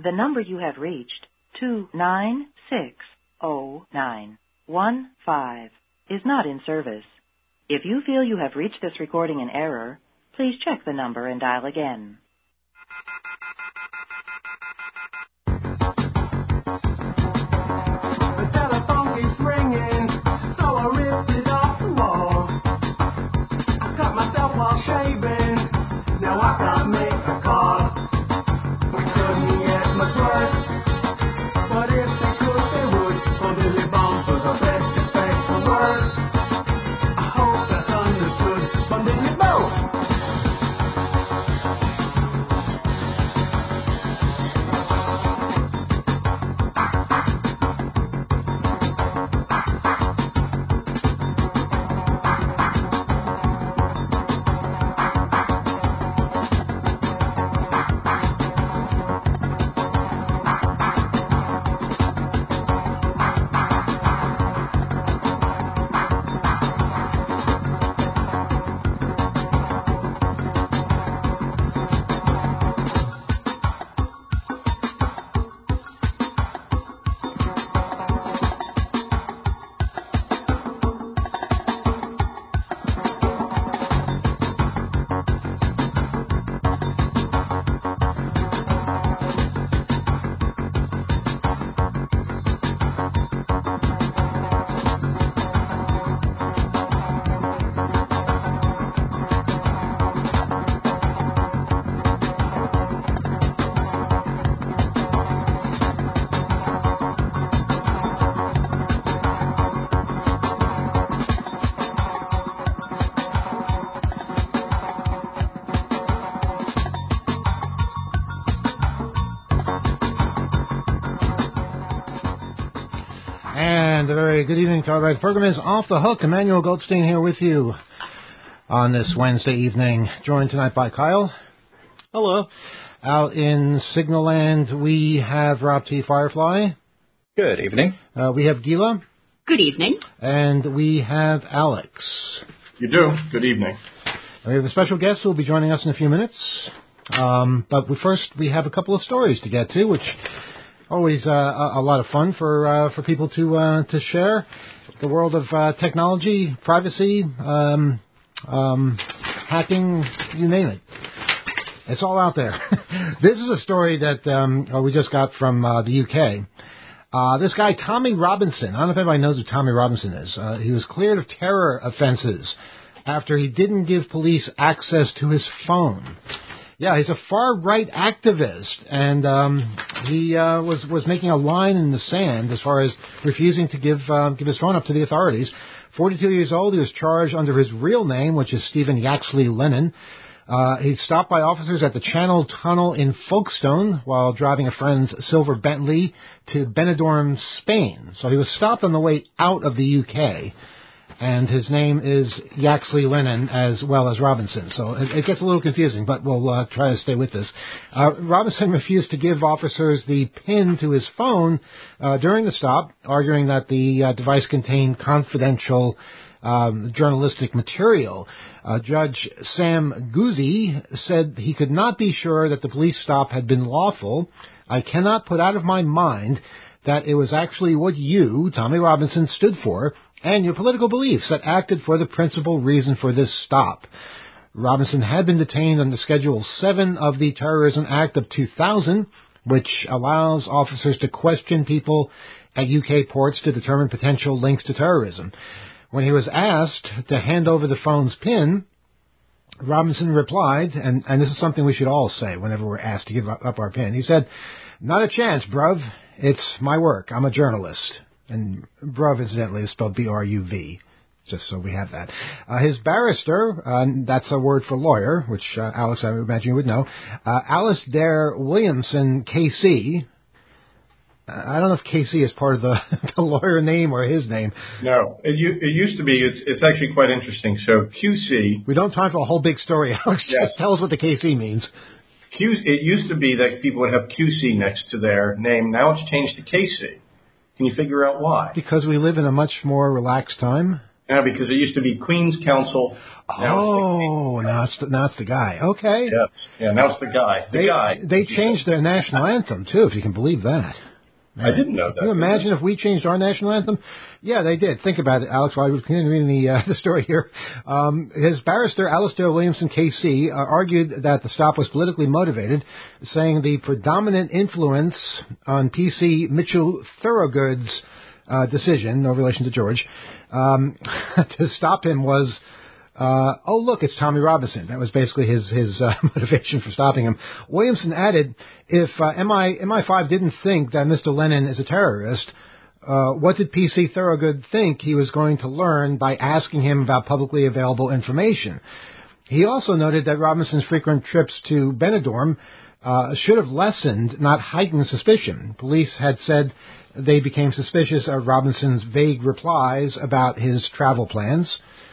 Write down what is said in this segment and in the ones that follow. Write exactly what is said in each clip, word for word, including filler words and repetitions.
The number you have reached, two nine six zero nine one five, is not in service. If you feel you have reached this recording in error, please check the number and dial again. The telephone keeps ringing, so I ripped it off the wall. I cut myself while shaving, now I gotta make a call. We couldn't get much worse, but if they could, they would. For Billy Bombs was the best respectful word. I hope that's understood from Billy Bombs. And a very good evening to our right. The program is Off the Hook. Emmanuel Goldstein here with you on this Wednesday evening, joined tonight by Kyle. Hello. Out in Signal Land, we have Rob T. Firefly. Good evening. Uh, we have Gila. Good evening. And we have Alex. You do. Good evening. We have a special guest who will be joining us in a few minutes. Um, but we first, we have a couple of stories to get to, which always uh, a, a lot of fun for uh, for people to uh, to share. The world of uh, technology, privacy, um, um, hacking, you name it. It's all out there. This is a story that um, we just got from uh, the U K. Uh, this guy, Tommy Robinson, I don't know if anybody knows who Tommy Robinson is. Uh, he was cleared of terror offenses after he didn't give police access to his phone. Yeah, he's a far-right activist, and um, he uh, was was making a line in the sand as far as refusing to give uh, give his phone up to the authorities. forty-two years old, he was charged under his real name, which is Stephen Yaxley Lennon. Uh, he stopped by officers at the Channel Tunnel in Folkestone while driving a friend's silver Bentley to Benidorm, Spain. So he was stopped on the way out of the U K. And his name is Yaxley Lennon as well as Robinson. So it, it gets a little confusing, but we'll uh, try to stay with this. Uh, Robinson refused to give officers the PIN to his phone uh, during the stop, arguing that the uh, device contained confidential um, journalistic material. Uh, Judge Sam Guzzi said he could not be sure that the police stop had been lawful. I cannot put out of my mind that it was actually what you, Tommy Robinson, stood for, and your political beliefs that acted for the principal reason for this stop. Robinson had been detained under Schedule seven of the Terrorism Act of two thousand, which allows officers to question people at U K ports to determine potential links to terrorism. When he was asked to hand over the phone's PIN, Robinson replied, and, and this is something we should all say whenever we're asked to give up our PIN. He said, "Not a chance, bruv. It's my work. I'm a journalist." And bruv, incidentally, is spelled B R U V, just so we have that. Uh, his barrister, uh, that's a word for lawyer, which uh, Alex, I imagine you would know, uh, Alasdair Williamson, K C. Uh, I don't know if K C is part of the, the lawyer name or his name. No, it, it used to be. It's, it's actually quite interesting. So Q C. We don't have time for a whole big story, Alex. Yes. Just tell us what the K C means. Q, it used to be that people would have Q C next to their name. Now it's changed to K C. Can you figure out why? Because we live in a much more relaxed time? Yeah, because it used to be Queen's Counsel. Oh, now now it's the, now it's the guy. Okay. Yes. Yeah, now it's the guy. The they, guy. They changed their national anthem, too, if you can believe that. Man. I didn't know that. Can you imagine if we changed our national anthem? Yeah, they did. Think about it, Alex, while I was continuing the, uh, the story here. Um, his barrister, Alistair Williamson, K C, uh, argued that the stop was politically motivated, saying the predominant influence on P C Mitchell Thorogood's uh, decision, no relation to George, um, to stop him was... Uh, oh, look, it's Tommy Robinson. That was basically his his uh, motivation for stopping him. Williamson added, if uh, M I five didn't think that Mister Lennon is a terrorist, uh, what did P C Thorogood think he was going to learn by asking him about publicly available information? He also noted that Robinson's frequent trips to Benidorm uh, should have lessened, not heightened suspicion. Police had said they became suspicious of Robinson's vague replies about his travel plans.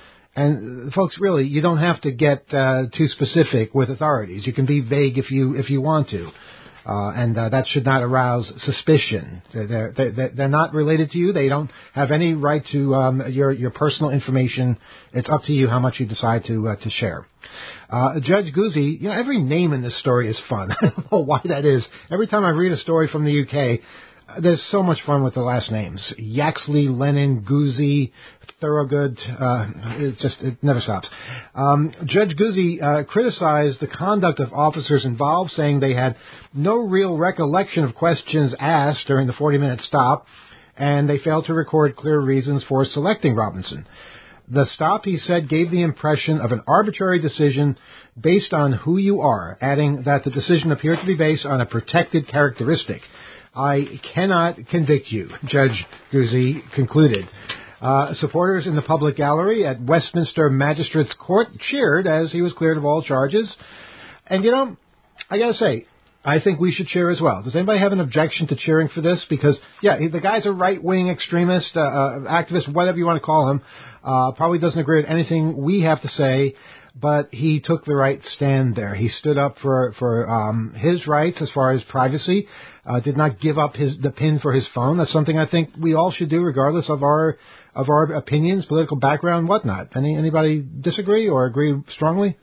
And folks, really, you don't have to get uh, too specific with authorities. You can be vague if you if you want to, uh, and uh, that should not arouse suspicion. They're, they're they're not related to you. They don't have any right to um, your your personal information. It's up to you how much you decide to uh, to share. Uh, Judge Guzzi, you know, every name in this story is fun. I don't know why that is. Every time I read a story from the U K, there's so much fun with the last names. Yaxley, Lennon, Guzzi, Thorogood. Uh, it just, it never stops. Um, Judge Guzzi uh, criticized the conduct of officers involved, saying they had no real recollection of questions asked during the forty-minute stop, and they failed to record clear reasons for selecting Robinson. The stop, he said, gave the impression of an arbitrary decision based on who you are, adding that the decision appeared to be based on a protected characteristic. I cannot convict you, Judge Guzzi concluded. Uh, supporters in the public gallery at Westminster Magistrates Court cheered as he was cleared of all charges. And, you know, I got to say, I think we should cheer as well. Does anybody have an objection to cheering for this? Because, yeah, the guy's a right-wing extremist, uh, uh, activist, whatever you want to call him. Uh, probably doesn't agree with anything we have to say. But he took the right stand there. He stood up for for um, his rights as far as privacy. Uh, did not give up his the pin for his phone. That's something I think we all should do, regardless of our of our opinions, political background, whatnot. Any anybody disagree or agree strongly?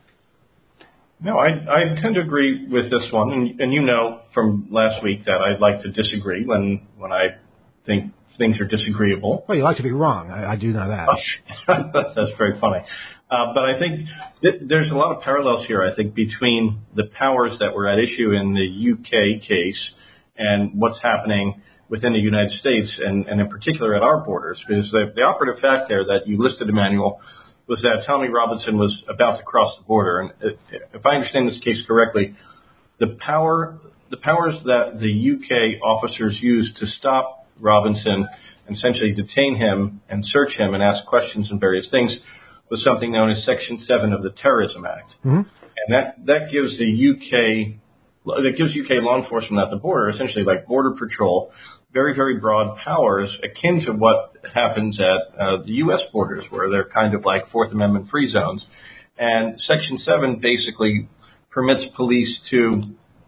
No, I I tend to agree with this one, and, and you know from last week that I like to disagree when when I think things are disagreeable. Well, you like to be wrong. I, I do know that. That's very funny. Uh, but I think th- there's a lot of parallels here, I think, between the powers that were at issue in the U K case and what's happening within the United States, and, and in particular at our borders. Because the, the operative fact there that you listed, Emmanuel, was that Tommy Robinson was about to cross the border. And if, if I understand this case correctly, the power, the powers that the U K officers used to stop Robinson and essentially detain him and search him and ask questions and various things was something known as Section seven of the Terrorism Act. Mm-hmm. And that, that gives the U K, that gives U K law enforcement at the border, essentially like Border Patrol, very, very broad powers akin to what happens at uh, the U S borders, where they're kind of like Fourth Amendment free zones. And Section seven basically permits police to,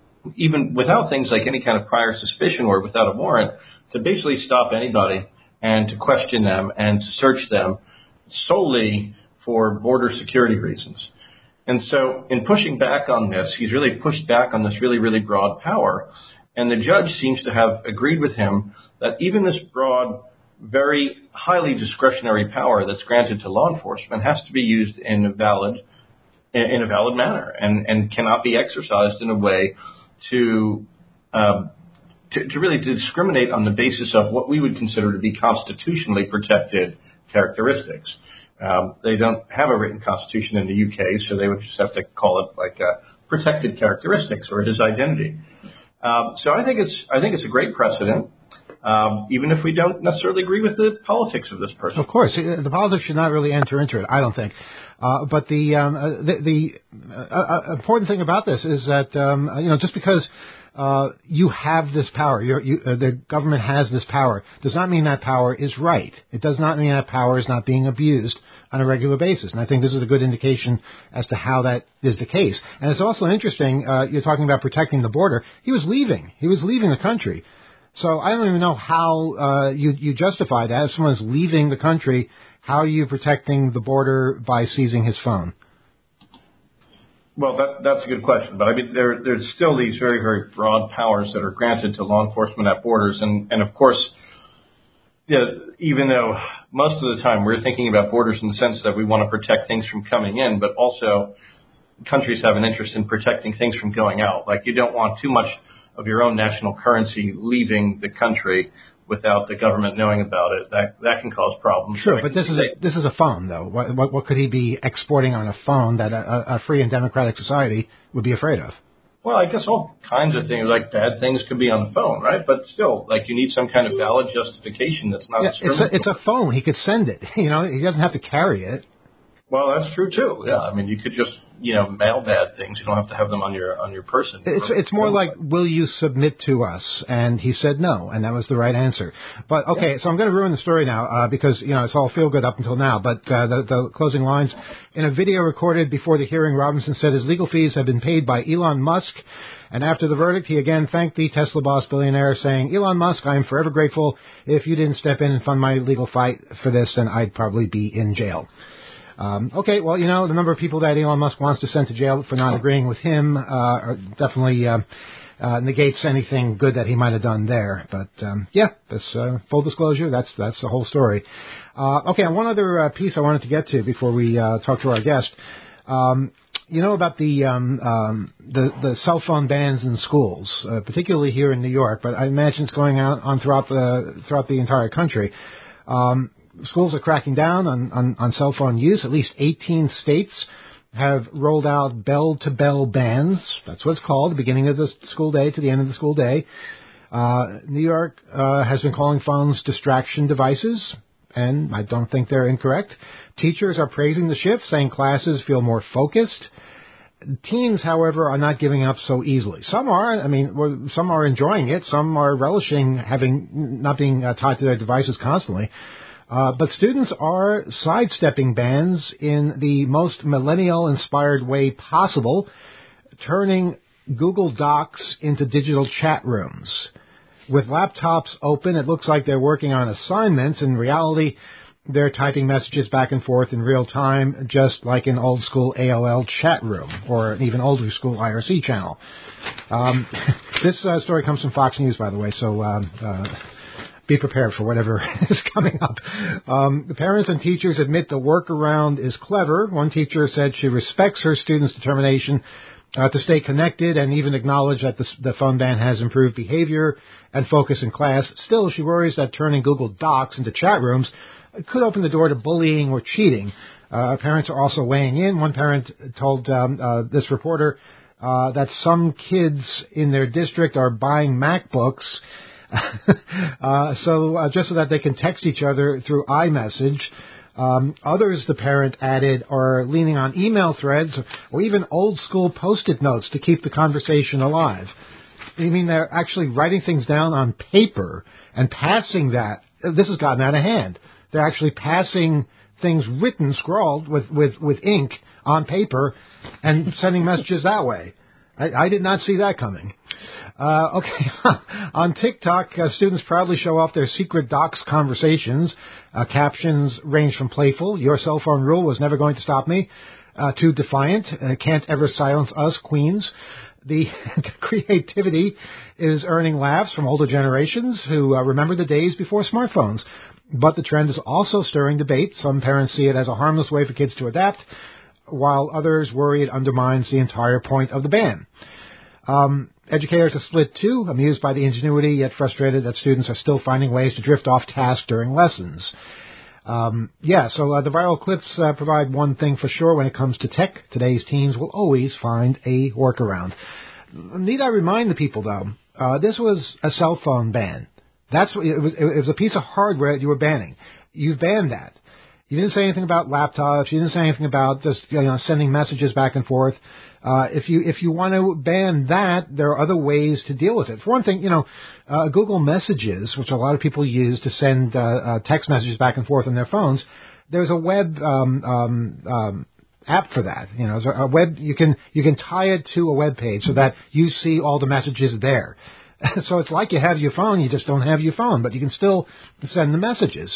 even without things like any kind of prior suspicion or without a warrant, to basically stop anybody and to question them and to search them solely for border security reasons. And so in pushing back on this, he's really pushed back on this really, really broad power. And the judge seems to have agreed with him that even this broad, very highly discretionary power that's granted to law enforcement has to be used in a valid, in a valid manner and, and cannot be exercised in a way to, uh, to, to really discriminate on the basis of what we would consider to be constitutionally protected characteristics. Um, they don't have a written constitution in the U K, so they would just have to call it like uh, protected characteristics or his identity. Um, so I think it's I think it's a great precedent, um, even if we don't necessarily agree with the politics of this person. Of course, the politics should not really enter into it, I don't think. Uh, but the um, uh, the, the uh, uh, important thing about this is that um, you know just because uh, you have this power, you're, you, uh, the government has this power, does not mean that power is right. It does not mean that power is not being abused on a regular basis. And I think this is a good indication as to how that is the case. And it's also interesting, uh, you're talking about protecting the border. He was leaving. He was leaving the country. So I don't even know how uh, you, you justify that. If someone's leaving the country, how are you protecting the border by seizing his phone? Well, that, that's a good question. But I mean, there, there's still these very, very broad powers that are granted to law enforcement at borders. And, and of course, yeah, even though most of the time we're thinking about borders in the sense that we want to protect things from coming in, but also countries have an interest in protecting things from going out. Like you don't want too much of your own national currency leaving the country without the government knowing about it. That that can cause problems. Sure, so but this is a, this is a phone, though. What, what what could he be exporting on a phone that a, a free and democratic society would be afraid of? Well, I guess all kinds of things, like bad things, could be on the phone, right? But still, like you need some kind of valid justification that's not yeah, it's a, it's a phone. He could send it. You know, he doesn't have to carry it. Well, that's true too. Yeah, I mean, you could just you know mail bad things. You don't have to have them on your on your person. It's it's more like, will you submit to us? And he said no, and that was the right answer. But okay, yeah. So I'm going to ruin the story now uh, because you know it's all feel good up until now. But uh, the, the closing lines in a video recorded before the hearing, Robinson said his legal fees have been paid by Elon Musk. And after the verdict, he again thanked the Tesla boss billionaire, saying, "Elon Musk, I am forever grateful. If you didn't step in and fund my legal fight for this, then I'd probably be in jail." Um, okay, well, you know, the number of people that Elon Musk wants to send to jail for not agreeing with him uh, definitely uh, uh, negates anything good that he might have done there. But, um, yeah, this uh, full disclosure, that's that's the whole story. Uh, okay, and one other uh, piece I wanted to get to before we uh, talk to our guest. Um, you know about the, um, um, the the cell phone bans in schools, uh, particularly here in New York, but I imagine it's going out on throughout the throughout the entire country. Um, Schools are cracking down on, on, on cell phone use. At least eighteen states have rolled out bell-to-bell bans. That's what it's called, the beginning of the school day to the end of the school day. Uh, New York uh, has been calling phones distraction devices, and I don't think they're incorrect. Teachers are praising the shift, saying classes feel more focused. Teens, however, are not giving up so easily. Some are. I mean, some are enjoying it. Some are relishing having not being uh, tied to their devices constantly. Uh, but students are sidestepping bans in the most millennial-inspired way possible, turning Google Docs into digital chat rooms. With laptops open, it looks like they're working on assignments. In reality, they're typing messages back and forth in real time, just like an old-school A O L chat room or an even older-school I R C channel. Um, this uh, story comes from Fox News, by the way, so... Um, uh, Be prepared for whatever is coming up. Um, the parents and teachers admit the workaround is clever. One teacher said she respects her students' determination uh, to stay connected and even acknowledge that the, the phone ban has improved behavior and focus in class. Still, she worries that turning Google Docs into chat rooms could open the door to bullying or cheating. Uh, parents are also weighing in. One parent told um, uh, this reporter uh, that some kids in their district are buying MacBooks uh, so uh, just so that they can text each other through iMessage. Um, others, the parent added, are leaning on email threads or even old-school Post-it notes to keep the conversation alive. You mean they're actually writing things down on paper and passing that? This has gotten out of hand. They're actually passing things written, scrawled with, with, with ink on paper and sending messages that way. I, I did not see that coming. Uh, okay, on TikTok, uh, students proudly show off their secret docs conversations. Uh, captions range from playful, "Your cell phone rule was never going to stop me," uh, to defiant, uh, "Can't ever silence us, queens." The creativity is earning laughs from older generations who uh, remember the days before smartphones. But the trend is also stirring debate. Some parents see it as a harmless way for kids to adapt, while others worry it undermines the entire point of the ban. Um, educators are split too, amused by the ingenuity, yet frustrated that students are still finding ways to drift off task during lessons. Um, yeah, so uh, the viral clips uh, provide one thing for sure when it comes to tech. Today's teens will always find a workaround. Need I remind the people, though, uh, this was a cell phone ban. That's what, it was, it was a piece of hardware that you were banning. You banned that. You didn't say anything about laptops. You didn't say anything about just you know sending messages back and forth. Uh, if you if you want to ban that, there are other ways to deal with it. For one thing, you know, uh, Google Messages, which a lot of people use to send uh, uh, text messages back and forth on their phones, there's a web um, um, um, app for that. You know, there's a web you can you can tie it to a web page so that you see all the messages there. So it's like you have your phone, you just don't have your phone, but you can still send the messages.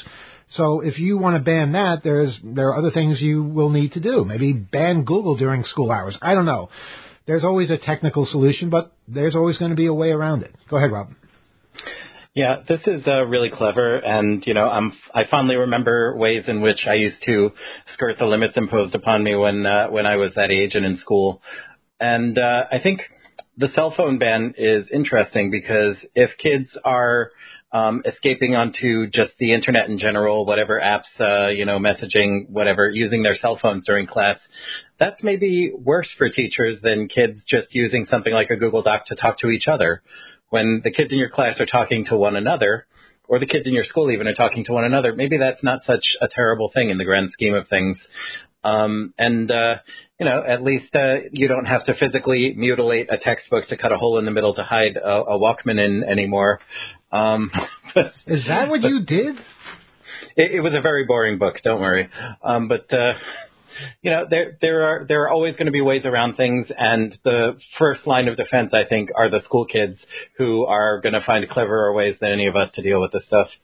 So if you want to ban that, there's there are other things you will need to do. Maybe ban Google during school hours. I don't know. There's always a technical solution, but there's always going to be a way around it. Go ahead, Rob. Yeah, this is uh, really clever, and, you know, I'm, I fondly remember ways in which I used to skirt the limits imposed upon me when uh, when I was that age and in school. And uh, I think the cell phone ban is interesting because if kids are um, escaping onto just the internet in general, whatever apps, uh, you know, messaging, whatever, using their cell phones during class, that's maybe worse for teachers than kids just using something like a Google Doc to talk to each other. When the kids in your class are talking to one another, or the kids in your school even are talking to one another, maybe that's not such a terrible thing in the grand scheme of things. Um, and, uh, you know, at least uh, you don't have to physically mutilate a textbook to cut a hole in the middle to hide a, a Walkman in anymore. Um, but, Is that what but you did? It, it was a very boring book, don't worry. Um, but, uh, you know, there there are there are always going to be ways around things, and the first line of defense, I think, are the school kids who are going to find cleverer ways than any of us to deal with this stuff.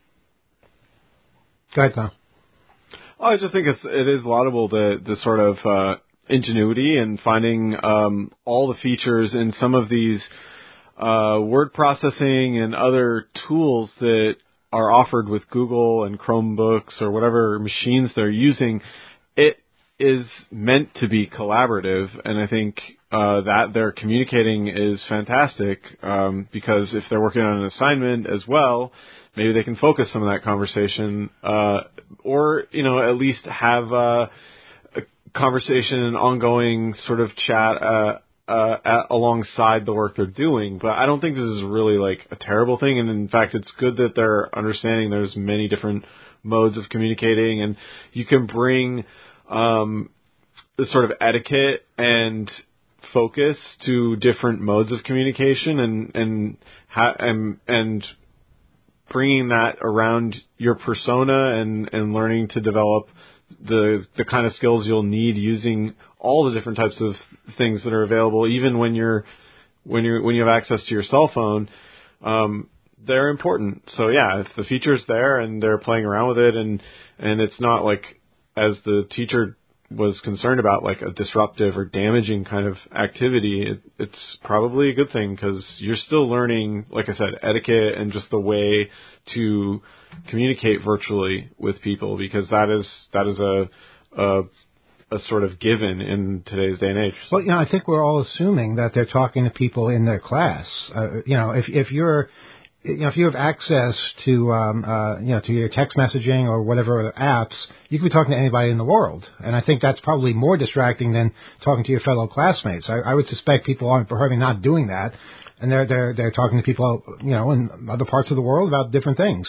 Go ahead, Tom. I just think it's, it is laudable, the, the sort of uh, ingenuity and finding um, all the features in some of these uh, word processing and other tools that are offered with Google and Chromebooks or whatever machines they're using. It is meant to be collaborative, and I think uh, that they're communicating is fantastic um, because if they're working on an assignment as well, maybe they can focus some of that conversation, uh, or, you know, at least have uh, a conversation, an ongoing sort of chat uh, uh, at, alongside the work they're doing. But I don't think this is really like a terrible thing. And in fact, it's good that they're understanding there's many different modes of communicating, and you can bring um, the sort of etiquette and focus to different modes of communication, and and ha- and, and bringing that around your persona and, and learning to develop the the kind of skills you'll need using all the different types of things that are available, even when you're when you when you have access to your cell phone. Um, they're important. So yeah, if the feature's there and they're playing around with it, and and it's not like, as the teacher was concerned about, like a disruptive or damaging kind of activity, it, it's probably a good thing because you're still learning, like I said, etiquette and just the way to communicate virtually with people, because that is that is a a, a sort of given in today's day and age. Well, you know, I think we're all assuming that they're talking to people in their class. Uh, you know, if if you're You know, if you have access to, um, uh, you know, to your text messaging or whatever apps, you can be talking to anybody in the world. And I think that's probably more distracting than talking to your fellow classmates. I, I would suspect people aren't probably not doing that, and they're they're they're talking to people, you know, in other parts of the world about different things.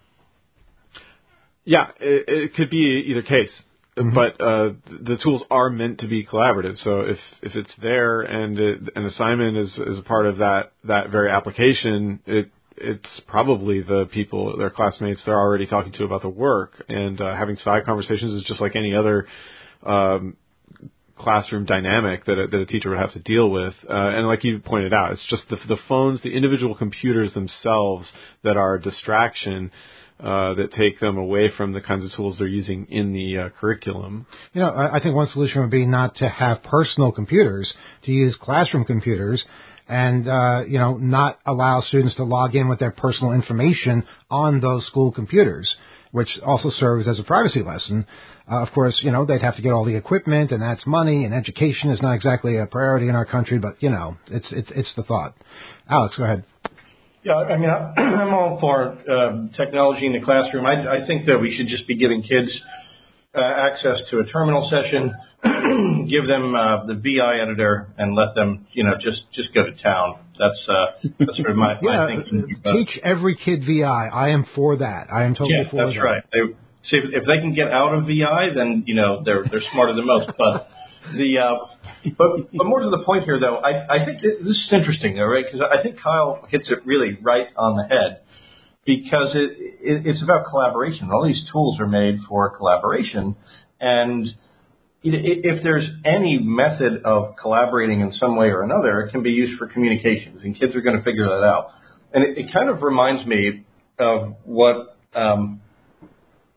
Yeah, it, it could be either case. Mm-hmm. But uh, the tools are meant to be collaborative. So if, if it's there and it, an assignment is, is a part of that, that very application, it it's probably the people, their classmates they're already talking to about the work. And uh, having side conversations is just like any other um, classroom dynamic that a, that a teacher would have to deal with. Uh, and like you pointed out, it's just the, the phones, the individual computers themselves that are a distraction. Uh, that take them away from the kinds of tools they're using in the uh, curriculum. You know, I, I think one solution would be not to have personal computers, to use classroom computers, and, uh, you know, not allow students to log in with their personal information on those school computers, which also serves as a privacy lesson. Uh, of course, you know, they'd have to get all the equipment, and that's money, and education is not exactly a priority in our country, but, you know, it's it's, it's the thought. Alex, go ahead. Yeah, I mean, I'm all for uh, technology in the classroom. I, I think that we should just be giving kids uh, access to a terminal session, give them uh, the V I editor, and let them, you know, just, just go to town. That's uh, that's sort of my, yeah, my thinking. Teach every kid V I. I am for that. I am totally yeah, for that's that. right. They, see, if, if they can get out of V I, then you know they're they're smarter than most. But the uh, but but more to the point here, though, I I think this is interesting, though, right? Because I think Kyle hits it really right on the head, because it, it it's about collaboration. All these tools are made for collaboration, and if there's any method of collaborating in some way or another, it can be used for communications, and kids are going to figure that out. And it, it kind of reminds me of what um,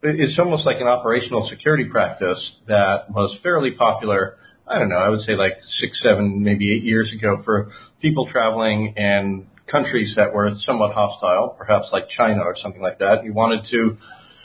it's almost like an operational security practice that was fairly popular. I don't know, I would say like six, seven, maybe eight years ago for people traveling in countries that were somewhat hostile, perhaps like China or something like that. You wanted to,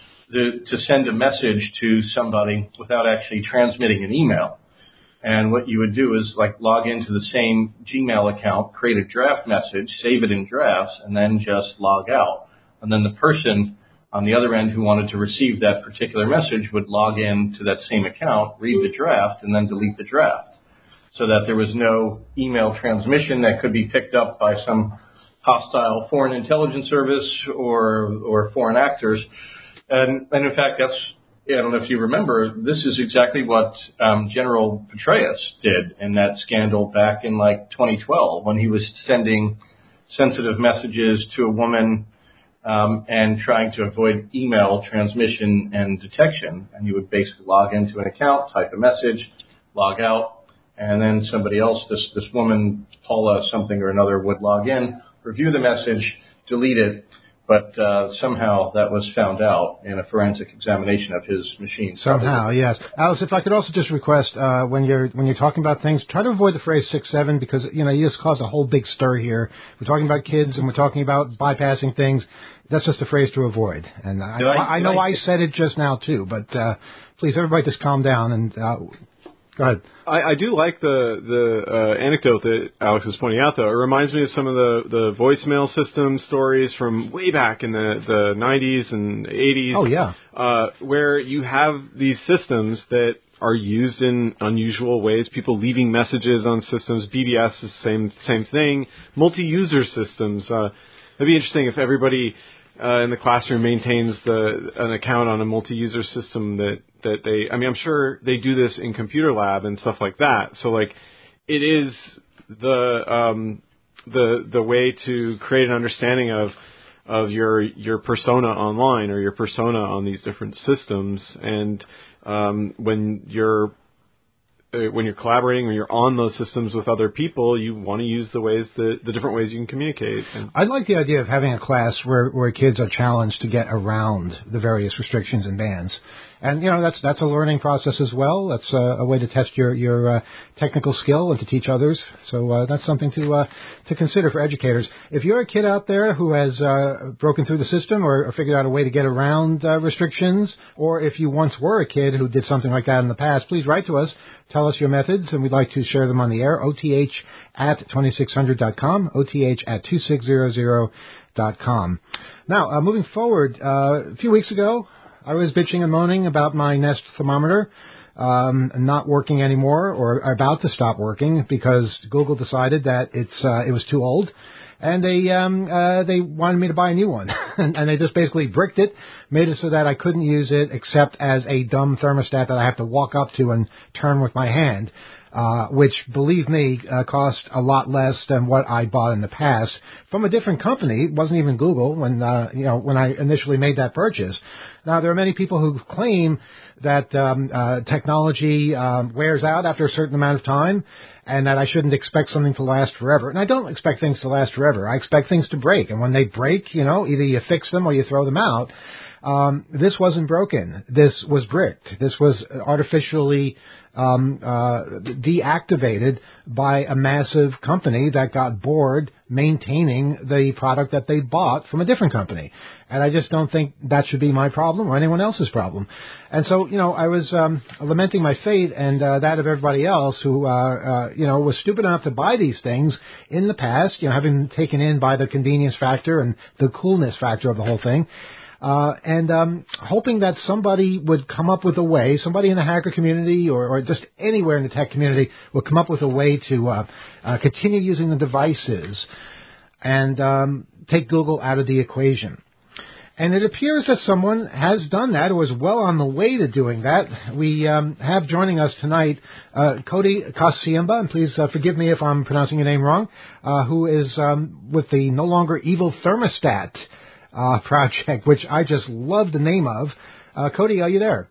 to, to send a message to somebody without actually transmitting an email. And what you would do is like log into the same Gmail account, create a draft message, save it in drafts, and then just log out. And then the person on the other end who wanted to receive that particular message would log in to that same account, read the draft, and then delete the draft, so that there was no email transmission that could be picked up by some hostile foreign intelligence service or or foreign actors. And, and in fact, that's, I don't know if you remember, this is exactly what um, General Petraeus did in that scandal back in like twenty twelve when he was sending sensitive messages to a woman Um, and trying to avoid email transmission and detection. And you would basically log into an account, type a message, log out, and then somebody else, this, this woman, Paula something or another, would log in, review the message, delete it. But uh, somehow that was found out in a forensic examination of his machine. Somehow, yes. Alice, if I could also just request uh, when you're when you're talking about things, try to avoid the phrase six seven because you know you just caused a whole big stir here. We're talking about kids and we're talking about bypassing things. That's just a phrase to avoid. And I, I, I know I, I said it just now too, but uh, please everybody just calm down and. Uh, Go ahead. I, I do like the the uh, anecdote that Alex is pointing out, though. It reminds me of some of the, the voicemail system stories from way back in the, the nineties and eighties. Oh, yeah. Uh, where you have these systems that are used in unusual ways, people leaving messages on systems. B B S is the same, same thing. Multi-user systems. Uh, it'd be interesting if everybody uh, in the classroom maintains the an account on a multi-user system that that they, I mean, I'm sure they do this in computer lab and stuff like that. So like it is the, um, the, the way to create an understanding of, of your, your persona online or your persona on these different systems. And, um, when you're, uh, when you're collaborating or you're on those systems with other people, you want to use the ways that, the different ways you can communicate. And I like the idea of having a class where, where kids are challenged to get around the various restrictions and bans. And, you know, that's that's a learning process as well. That's a, a way to test your, your uh, technical skill and to teach others. So uh, that's something to uh, to consider for educators. If you're a kid out there who has uh, broken through the system or, or figured out a way to get around uh, restrictions, or if you once were a kid who did something like that in the past, please write to us. Tell us your methods, and we'd like to share them on the air. O T H at twenty-six hundred dot com, O T H at twenty-six hundred dot com. Now, uh, moving forward, uh, a few weeks ago, I was bitching and moaning about my Nest thermometer um, not working anymore or about to stop working because Google decided that it's uh, it was too old, and they um, uh, they wanted me to buy a new one, and, and they just basically bricked it, made it so that I couldn't use it except as a dumb thermostat that I have to walk up to and turn with my hand. Uh, which, believe me, uh, cost a lot less than what I bought in the past from a different company. It wasn't even Google when, uh, you know, when I initially made that purchase. Now, there are many people who claim that um, uh, technology um, wears out after a certain amount of time and that I shouldn't expect something to last forever. And I don't expect things to last forever. I expect things to break. And when they break, you know, either you fix them or you throw them out. Um, this wasn't broken. This was bricked. This was artificially um, uh, deactivated by a massive company that got bored maintaining the product that they bought from a different company. And I just don't think that should be my problem or anyone else's problem. And so, you know, I was um, lamenting my fate and uh, that of everybody else who, uh, uh, you know, was stupid enough to buy these things in the past, you know, having been taken in by the convenience factor and the coolness factor of the whole thing. Uh, and um, hoping that somebody would come up with a way, somebody in the hacker community or, or just anywhere in the tech community would come up with a way to uh, uh, continue using the devices and um, take Google out of the equation. And it appears that someone has done that or is well on the way to doing that. We um, have joining us tonight uh, Cody Kasiemba, and please uh, forgive me if I'm pronouncing your name wrong, uh, who is um, with the No Longer Evil Thermostat Uh, project, which I just love the name of. Uh, Cody, are you there?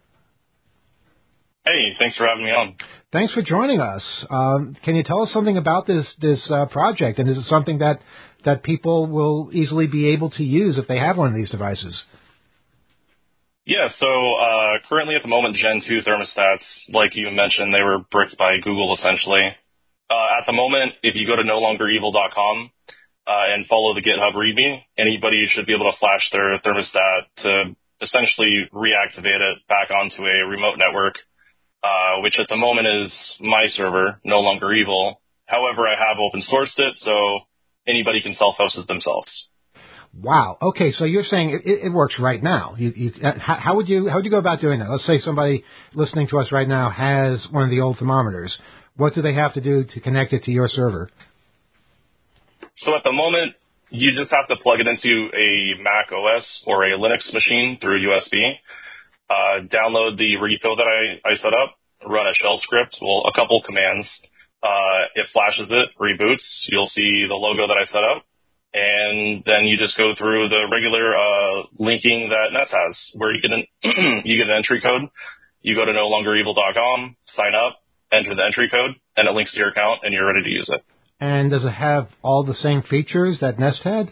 Hey, thanks for having me on. Thanks for joining us. Um, can you tell us something about this this uh, project, and is it something that, that people will easily be able to use if they have one of these devices? Yeah, so uh, currently at the moment, Gen two thermostats, like you mentioned, they were bricked by Google essentially. Uh, at the moment, if you go to no longer evil dot com uh, and follow the GitHub README, anybody should be able to flash their thermostat to essentially reactivate it back onto a remote network, uh, which at the moment is my server, No Longer Evil. However, I have open sourced it, so anybody can self-host it themselves. Wow. Okay, so you're saying it, it works right now. You, you, uh, how, how would you how would you go about doing that? Let's say somebody listening to us right now has one of the old thermometers. What do they have to do to connect it to your server? So at the moment, you just have to plug it into a Mac O S or a Linux machine through U S B. Uh, download the repo that I, I set up, run a shell script, well, a couple commands. Uh, it flashes it, reboots. You'll see the logo that I set up. And then you just go through the regular uh, linking that Nest has, where you get an you get an entry code. You go to no longer evil dot com, sign up, enter the entry code, and it links to your account, and you're ready to use it. And does it have all the same features that Nest had?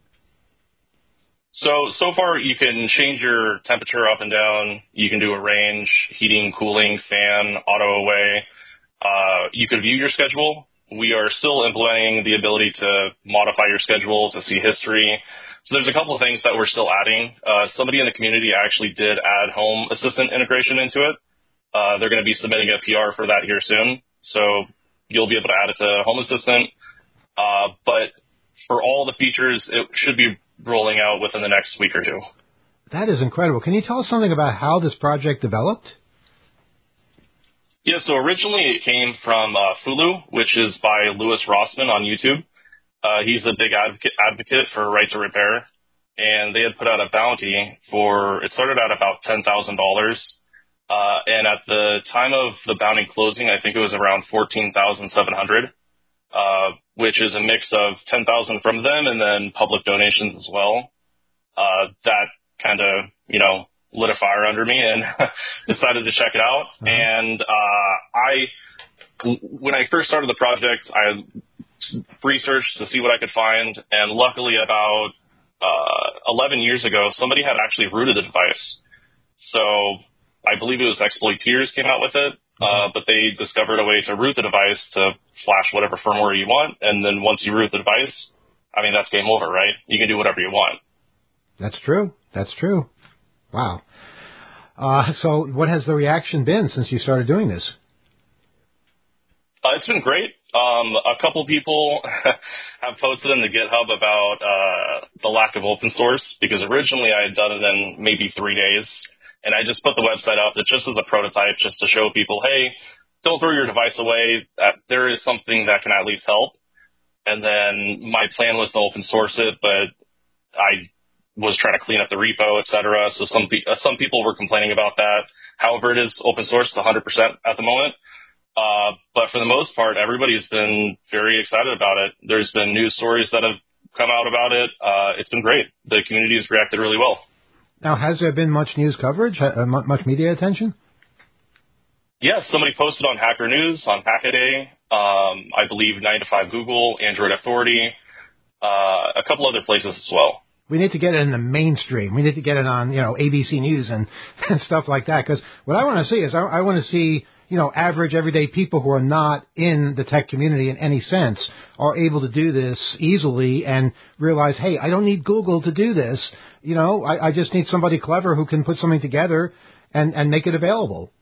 So, so far you can change your temperature up and down. You can do a range, heating, cooling, fan, auto away. Uh, you can view your schedule. We are still implementing the ability to modify your schedule, to see history. So there's a couple of things that we're still adding. Uh, somebody in the community actually did add Home Assistant integration into it. Uh, they're going to be submitting a P R for that here soon. So you'll be able to add it to Home Assistant. Uh, but for all the features, it should be rolling out within the next week or two. That is incredible. Can you tell us something about how this project developed? Yeah, so originally it came from uh, Fulu, which is by Louis Rossman on YouTube. Uh, he's a big advocate, advocate for right to repair, and they had put out a bounty for, it started at about ten thousand dollars, uh, and at the time of the bounty closing, I think it was around fourteen thousand seven hundred dollars, uh, which is a mix of ten thousand dollars from them and then public donations as well. Uh, that kind of, you know, lit a fire under me and decided to check it out. Mm-hmm. And uh, I, when I first started the project, I researched to see what I could find, and luckily about uh, eleven years ago, somebody had actually rooted the device. So I believe it was Exploiteers came out with it, uh, but they discovered a way to root the device to flash whatever firmware you want, and then once you root the device, I mean, that's game over, right? You can do whatever you want. That's true. That's true. Wow. Uh, so what has the reaction been since you started doing this? Uh, it's been great. Um, a couple people have posted in the GitHub about uh, the lack of open source, because originally I had done it in maybe three days, and I just put the website up just as a prototype, just to show people, hey, don't throw your device away. Uh, there is something that can at least help. And then my plan was to open source it, but I was trying to clean up the repo, et cetera. So some, pe- uh, some people were complaining about that. However, it is open source, one hundred percent at the moment. Uh, but for the most part, everybody's been very excited about it. There's been news stories that have come out about it. Uh, it's been great. The community has reacted really well. Now, has there been much news coverage, uh, much media attention? Yes, somebody posted on Hacker News, on Hackaday, um, I believe nine to five Google, Android Authority, uh, a couple other places as well. We need to get it in the mainstream. We need to get it on, you know, A B C News and, and stuff like that. Because what I want to see is I, I want to see, you know, average, everyday people who are not in the tech community in any sense are able to do this easily and realize, hey, I don't need Google to do this. You know, I, I just need somebody clever who can put something together and, and make it available.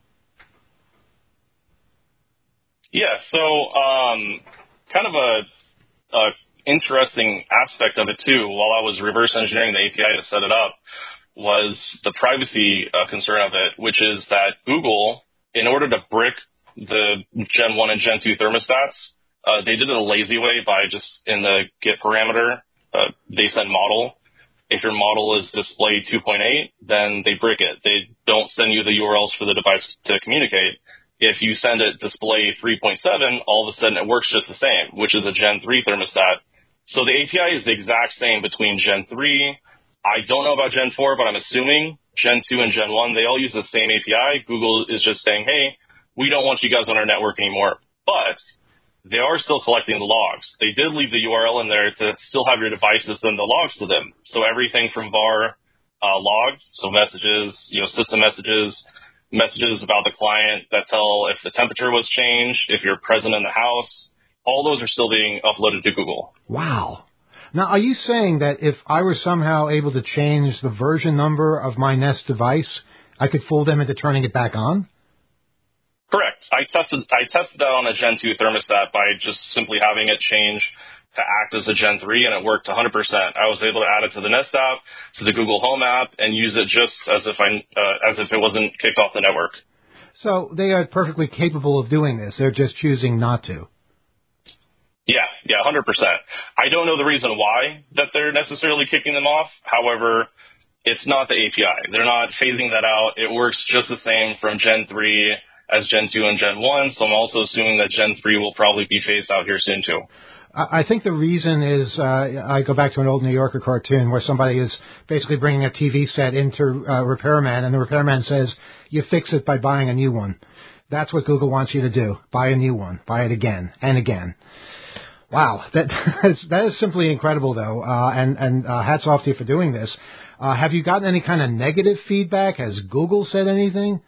Yeah, so um, kind of a, a interesting aspect of it, too, while I was reverse engineering the A P I to set it up, was the privacy uh, concern of it, which is that Google, in order to brick the Gen one and Gen two thermostats, uh, they did it a lazy way by just in the Git parameter, uh, they send model. If your model is display two point eight, then they brick it. They don't send you the U R Ls for the device to communicate. If you send it display three point seven, all of a sudden it works just the same, which is a Gen three thermostat. So the A P I is the exact same between Gen three. I don't know about Gen four, but I'm assuming Gen two and Gen one, they all use the same A P I. Google is just saying, hey, we don't want you guys on our network anymore. But they are still collecting the logs. They did leave the U R L in there to still have your devices send the logs to them. So everything from var uh, logged. So messages, you know, system messages, messages about the client that tell if the temperature was changed, if you're present in the house. All those are still being uploaded to Google. Wow. Now, are you saying that if I were somehow able to change the version number of my Nest device, I could fool them into turning it back on? Correct. I tested I tested that on a Gen two thermostat by just simply having it change to act as a Gen three, and it worked one hundred percent. I was able to add it to the Nest app, to the Google Home app, and use it just as if I uh, as if it wasn't kicked off the network. So they are perfectly capable of doing this. They're just choosing not to. Yeah, yeah, one hundred percent. I don't know the reason why that they're necessarily kicking them off. However, it's not the A P I. They're not phasing that out. It works just the same from Gen three as Gen two and Gen one, so I'm also assuming that Gen three will probably be phased out here soon, too. I think the reason is, uh, I go back to an old New Yorker cartoon where somebody is basically bringing a T V set into a repairman, and the repairman says, you fix it by buying a new one. That's what Google wants you to do. Buy a new one. Buy it again and again. Wow, that is, that is simply incredible, though, uh, and, and uh, hats off to you for doing this. Uh, have you gotten any kind of negative feedback? Has Google said anything?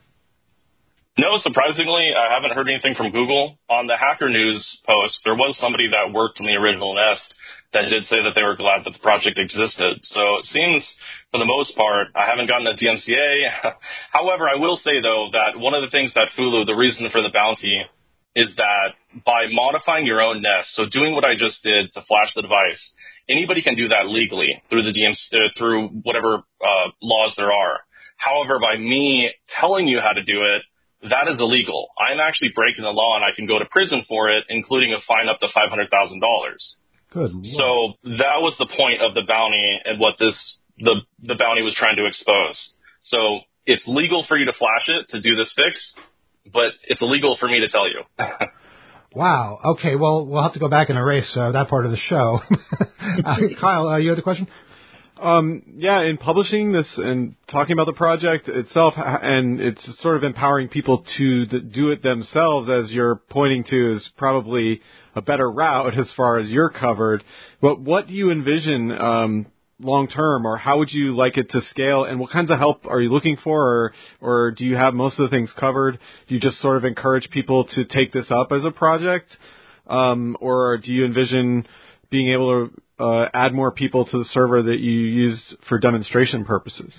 No, surprisingly, I haven't heard anything from Google. On the Hacker News post, there was somebody that worked on the original Nest that did say that they were glad that the project existed. So it seems, for the most part, I haven't gotten a D M C A. However, I will say, though, that one of the things that Fulu, the reason for the bounty, is that by modifying your own Nest, so doing what I just did to flash the device, anybody can do that legally through the D M C, uh, through whatever uh, laws there are. However, by me telling you how to do it, that is illegal. I'm actually breaking the law, and I can go to prison for it, including a fine up to five hundred thousand dollars. Good Lord. So that was the point of the bounty and what this the the bounty was trying to expose. So it's legal for you to flash it to do this fix, but it's illegal for me to tell you. Wow. Okay. Well, we'll have to go back and erase uh, that part of the show. uh, Kyle, uh, you had a question? Um, yeah, in publishing this and talking about the project itself, and it's sort of empowering people to do it themselves, as you're pointing to, is probably a better route as far as you're covered. But what do you envision um, long term, or how would you like it to scale, and what kinds of help are you looking for, or, or do you have most of the things covered? Do you just sort of encourage people to take this up as a project, um, or do you envision being able to Uh, add more people to the server that you use for demonstration purposes?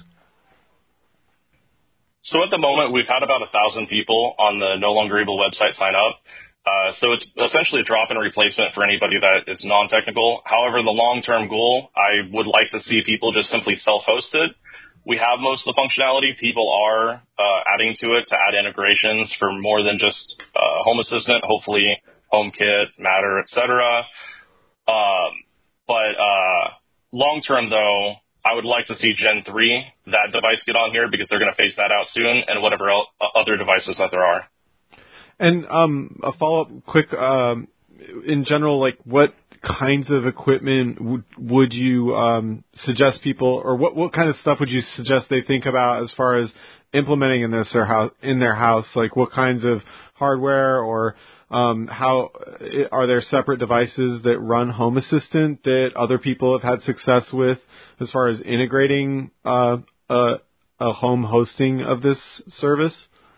So at the moment, we've had about a thousand people on the No Longer Evil website sign up. Uh, so it's essentially a drop-in replacement for anybody that is non-technical. However, the long-term goal, I would like to see people just simply self-host it. We have most of the functionality. People are uh, adding to it to add integrations for more than just uh, Home Assistant, hopefully HomeKit, Matter, et cetera. Um, But uh, long-term, though, I would like to see Gen three, that device, get on here, because they're going to phase that out soon, and whatever else, other devices that there are. And um, a follow-up quick, um, in general, like what kinds of equipment would, would you um, suggest people, or what, what kind of stuff would you suggest they think about as far as implementing in this or how, in their house? Like what kinds of hardware, or Um, how are there separate devices that run Home Assistant that other people have had success with as far as integrating uh, a, a home hosting of this service?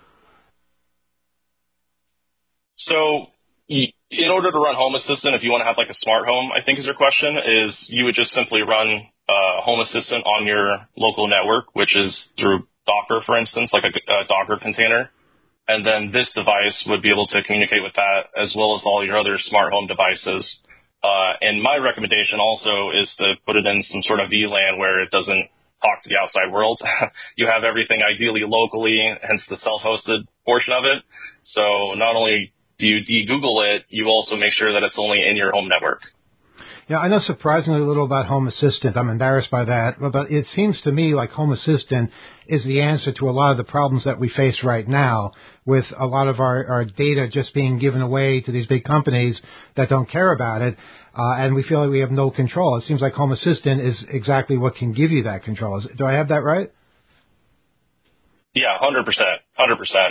So in order to run Home Assistant, if you want to have like a smart home, I think is your question, is you would just simply run uh, Home Assistant on your local network, which is through Docker, for instance, like a, a Docker container. And then this device would be able to communicate with that, as well as all your other smart home devices. Uh, and my recommendation also is to put it in some sort of V LAN where it doesn't talk to the outside world. You have everything ideally locally, hence the self-hosted portion of it. So not only do you de-Google it, you also make sure that it's only in your home network. Yeah, I know surprisingly little about Home Assistant. I'm embarrassed by that. But it seems to me like Home Assistant is the answer to a lot of the problems that we face right now, with a lot of our, our data just being given away to these big companies that don't care about it, uh, and we feel like we have no control. It seems like Home Assistant is exactly what can give you that control. Is, do I have that right? Yeah, one hundred percent. one hundred percent.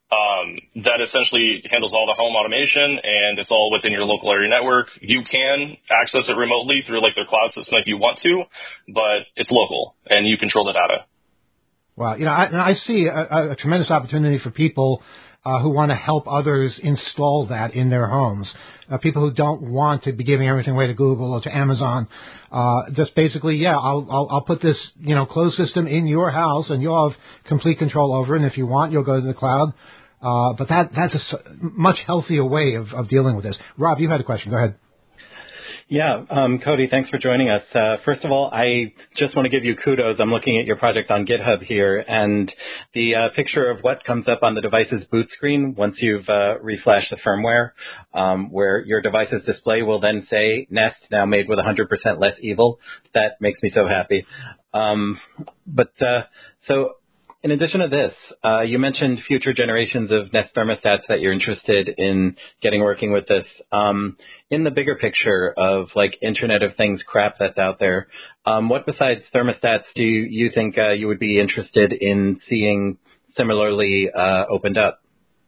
um, that essentially handles all the home automation, and it's all within your local area network. You can access it remotely through like their cloud system if you want to, but it's local, and you control the data. Wow. You know, I, and I see a, a tremendous opportunity for people uh, who want to help others install that in their homes. Uh, people who don't want to be giving everything away to Google or to Amazon. Uh, just basically, yeah, I'll, I'll, I'll put this, you know, closed system in your house and you'll have complete control over it. And if you want, you'll go to the cloud. Uh, but that, that's a s- much healthier way of, of dealing with this. Rob, you had a question. Go ahead. Yeah, um, Cody, thanks for joining us. Uh, first of all, I just want to give you kudos. I'm looking at your project on GitHub here, and the uh, picture of what comes up on the device's boot screen once you've uh, reflashed the firmware, um, where your device's display will then say Nest now made with one hundred percent less evil. That makes me so happy. Um, but uh, so... In addition to this, uh, you mentioned future generations of Nest thermostats that you're interested in getting working with this. Um, in the bigger picture of like Internet of Things crap that's out there, um, what besides thermostats do you, you think uh, you would be interested in seeing similarly uh, opened up?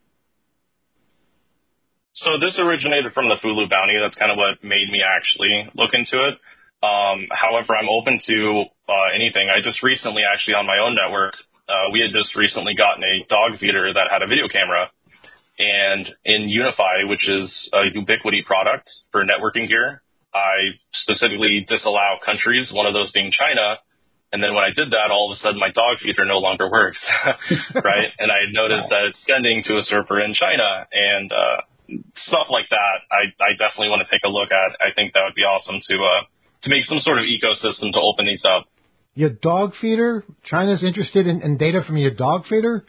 So this originated from the Fulu bounty. That's kind of what made me actually look into it. Um, however, I'm open to uh, anything. I just recently actually on my own network, Uh, we had just recently gotten a dog feeder that had a video camera, and in Unify, which is a Ubiquiti product for networking gear, I specifically disallow countries, one of those being China, and then when I did that, all of a sudden my dog feeder no longer works, right? And I noticed that it's sending to a server in China, and uh, stuff like that I, I definitely want to take a look at. I think that would be awesome to uh, to make some sort of ecosystem to open these up. Your dog feeder? China's interested in, in data from your dog feeder?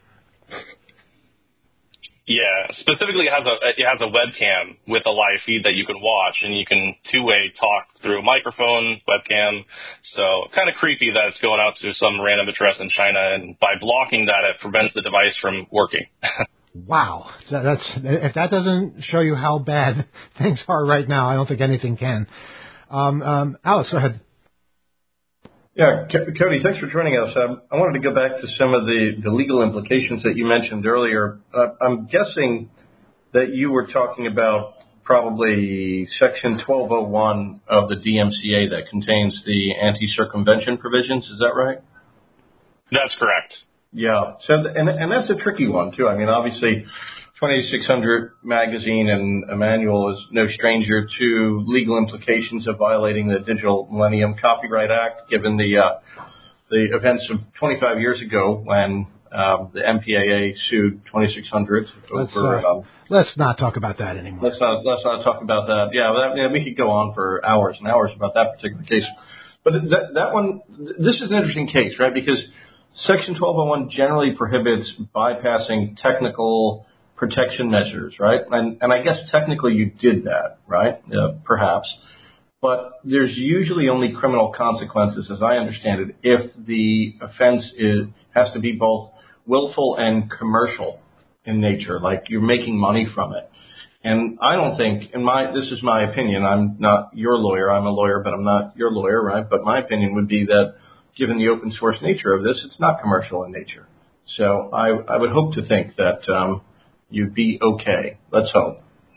Yeah, specifically it has a it has a webcam with a live feed that you can watch, and you can two-way talk through a microphone, webcam. So kind of creepy that it's going out to some random address in China, and by blocking that, it prevents the device from working. Wow. That, that's if that doesn't show you how bad things are right now, I don't think anything can. Um, um, Alex, go ahead. Yeah, C- Cody, thanks for joining us. Um, I wanted to go back to some of the, the legal implications that you mentioned earlier. Uh, I'm guessing that you were talking about probably Section twelve oh one of the D M C A that contains the anti-circumvention provisions. Is that right? That's correct. Yeah. So, and, and that's a tricky one, too. I mean, obviously, twenty-six hundred magazine and Emmanuel is no stranger to legal implications of violating the Digital Millennium Copyright Act, given the uh, the events of twenty-five years ago when um, the M P A A sued twenty-six hundred Let's, over. uh, Um, let's not talk about that anymore. let's not let's not talk about that. Yeah, that, yeah, we could go on for hours and hours about that particular case. But that that one, this is an interesting case, right? Because Section twelve oh one generally prohibits bypassing technical protection measures, right? And and I guess technically you did that, right? Uh, perhaps. But there's usually only criminal consequences, as I understand it, if the offense is has to be both willful and commercial in nature, like you're making money from it. And I don't think, in my this is my opinion, I'm not your lawyer, I'm a lawyer, but I'm not your lawyer, right? But my opinion would be that given the open source nature of this, it's not commercial in nature. So I, I would hope to think that um, you'd be okay. Let's hope.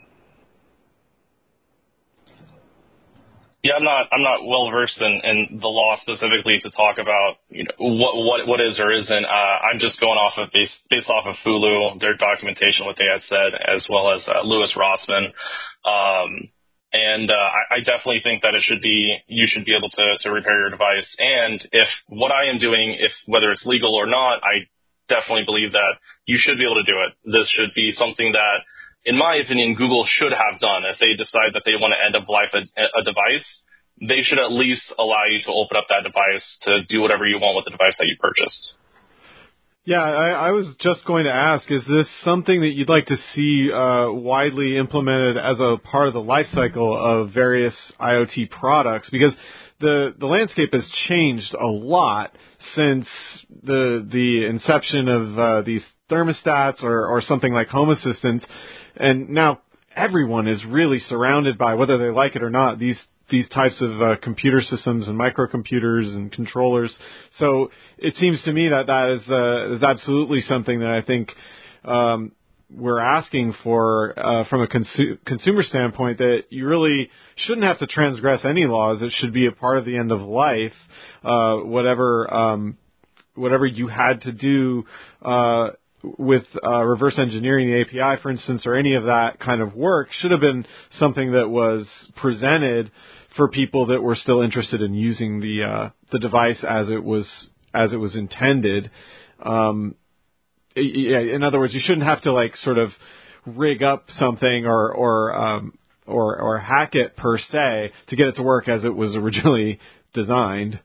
Yeah, I'm not I'm not well versed in, in the law specifically to talk about you know what what what is or isn't. Uh, I'm just going off of based based off of Fulu, their documentation, what they had said, as well as uh, Louis Rossmann. Um, and uh, I, I definitely think that it should be you should be able to to repair your device. And if what I am doing, if whether it's legal or not, I definitely believe that you should be able to do it. This should be something that, in my opinion, Google should have done. If they decide that they want to end of life a, a device, they should at least allow you to open up that device to do whatever you want with the device that you purchased. Yeah, I, I was just going to ask, is this something that you'd like to see uh, widely implemented as a part of the life cycle of various IoT products? Because the, the landscape has changed a lot since the the inception of uh, these thermostats or, or something like Home Assistant. And now everyone is really surrounded by, whether they like it or not, these these types of uh, computer systems and microcomputers and controllers. So it seems to me that that is, uh, is absolutely something that I think um, we're asking for uh, from a consu- consumer standpoint, that you really shouldn't have to transgress any laws. It should be a part of the end of life, uh, whatever um, whatever you had to do uh, with uh, reverse engineering the A P I, for instance, or any of that kind of work should have been something that was presented for people that were still interested in using the uh, the device as it was as it was intended. Um, yeah, in other words, you shouldn't have to like sort of rig up something or or um, or, or hack it per se to get it to work as it was originally designed.